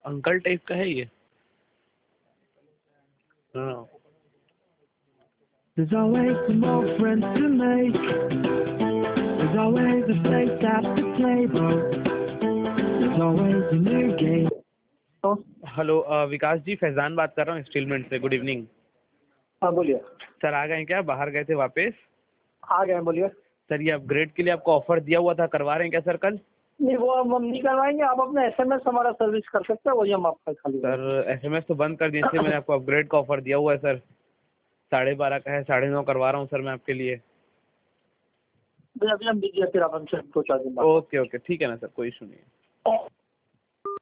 Uncle type का है ये। हाँ। There's always some more friends to make. There's always a place at the table. There's always a new game. Hello Vikas ji, Faizan बात कर रहा हूँ इंस्टॉलमेंट से। Good evening. हाँ बोलिए सर आ गए क्या? बाहर गए थे वापस? आ गए बोलिए। सर ये अपग्रेड के लिए आपको ऑफर दिया हुआ था, करवा रहे हैं क्या सर कल? नहीं वो हम नहीं करवाएंगे, आप अपने एसएमएस हमारा सर्विस कर सकते हैं, वही हम आपका खाली सर एसएमएस तो बंद कर दीजिए, मैंने आपको अपग्रेड का ऑफर दिया हुआ है सर। 12:30 का है, 9:30 करवा रहा हूँ सर मैं आपके लिए। अभी हम दीजिए, फिर आप हमसे 2-4 दिन बाद। ओके ओके ठीक है ना सर, कोई इशू नहीं है।